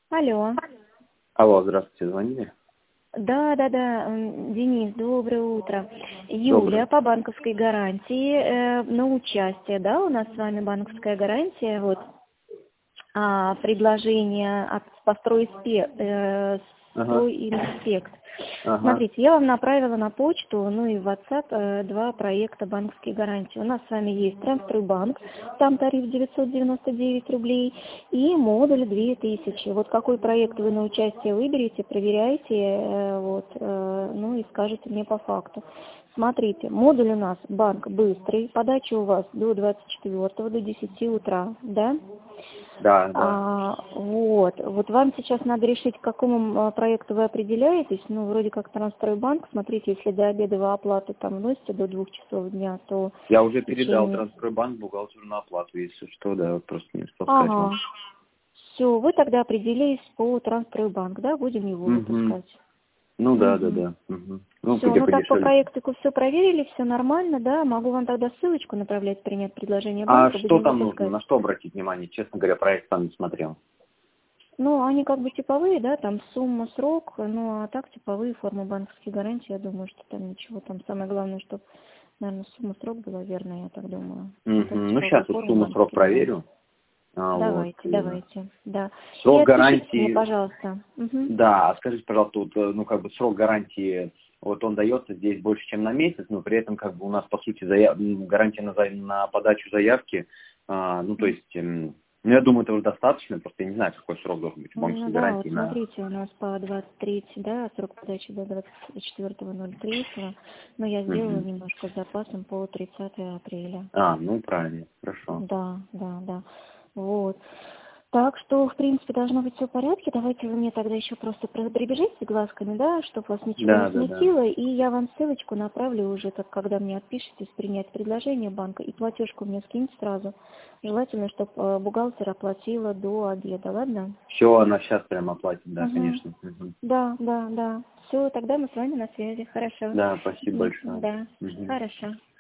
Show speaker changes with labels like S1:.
S1: Алло.
S2: Алло, здравствуйте, звонили?
S1: Да, Денис, доброе утро.
S2: Доброе.
S1: Юлия по банковской гарантии на участие, да, у нас с вами банковская гарантия, вот, предложение от
S2: Ага,
S1: Стройинспект.
S2: ага.
S1: Смотрите, я вам направила на почту, ну и в WhatsApp два проекта банковской гарантии. У нас с вами есть Трансстройбанк, там тариф 999 рублей, и модуль 2000. Вот какой проект вы на участие выберете, проверяйте, ну и скажете мне по факту. Смотрите, модуль у нас банк быстрый, подача у вас до 24 до 10 утра, да?
S2: Да, да.
S1: Вот вам сейчас надо решить, к какому проекту вы определяетесь. Ну, вроде как Трансстройбанк. Смотрите, если до обедовой оплаты там вносите до 2 часов дня, то
S2: Я уже
S1: в
S2: передал
S1: течение...
S2: Трансстройбанк бухгалтеру на оплату, если что, да, просто не успел сказать вам.
S1: Ага. Все, вы тогда определились по Трансстройбанк, да? Будем его
S2: Угу.
S1: выпускать.
S2: Ну да, да,
S1: Угу.
S2: да. Угу. Ну,
S1: Все,
S2: где
S1: ну так по
S2: подешевле.
S1: проектику все проверили, все нормально, да? Могу вам тогда ссылочку направлять, принять предложение
S2: А
S1: банка,
S2: что
S1: будем
S2: там нужно?
S1: выпускать.
S2: На что обратить внимание? Честно говоря, проект сам не смотрел.
S1: Ну, они как бы типовые, да, там сумма, срок, ну, а так типовые формы банковской гарантии, я думаю, что там ничего, там самое главное, чтобы, наверное, сумма, срок была верная, я так думаю. А
S2: Угу.
S1: так
S2: Ну,
S1: типовые
S2: сейчас вот
S1: формы
S2: сумму срок
S1: банковской гарантии.
S2: проверю. Вот.
S1: Давайте, да. И
S2: Срок
S1: отпишите мне,
S2: гарантии,
S1: пожалуйста. Угу.
S2: да, скажите, пожалуйста, вот, ну, как бы срок гарантии, вот он дается здесь больше, чем на месяц, но при этом, как бы, у нас, по сути, гарантия на подачу заявки, ну, то есть, ну, я думаю, этого достаточно, просто я не знаю, какой срок должен быть у
S1: Ну
S2: банковской
S1: да,
S2: гарантии
S1: вот
S2: на...
S1: смотрите, у нас по 23, да, срок подачи до 24.03, но я сделала
S2: Мгм.
S1: немножко с запасом по 30 апреля.
S2: Ну, правильно, хорошо.
S1: Да. Вот. Так что, в принципе, должно быть все в порядке. Давайте вы мне тогда еще просто прибежите глазками, да, чтобы вас ничего не
S2: Да, да, да.
S1: смутило. И я вам ссылочку направлю уже, так, когда мне отпишетесь, принять предложение банка. И платежку мне скиньте сразу. Желательно, чтобы бухгалтер оплатила до обеда, ладно?
S2: Все, она сейчас прямо оплатит, да,
S1: Угу.
S2: конечно. Мгм.
S1: Да. Все, тогда мы с вами на связи. Хорошо.
S2: Да, спасибо большое.
S1: Да,
S2: Мгм.
S1: хорошо.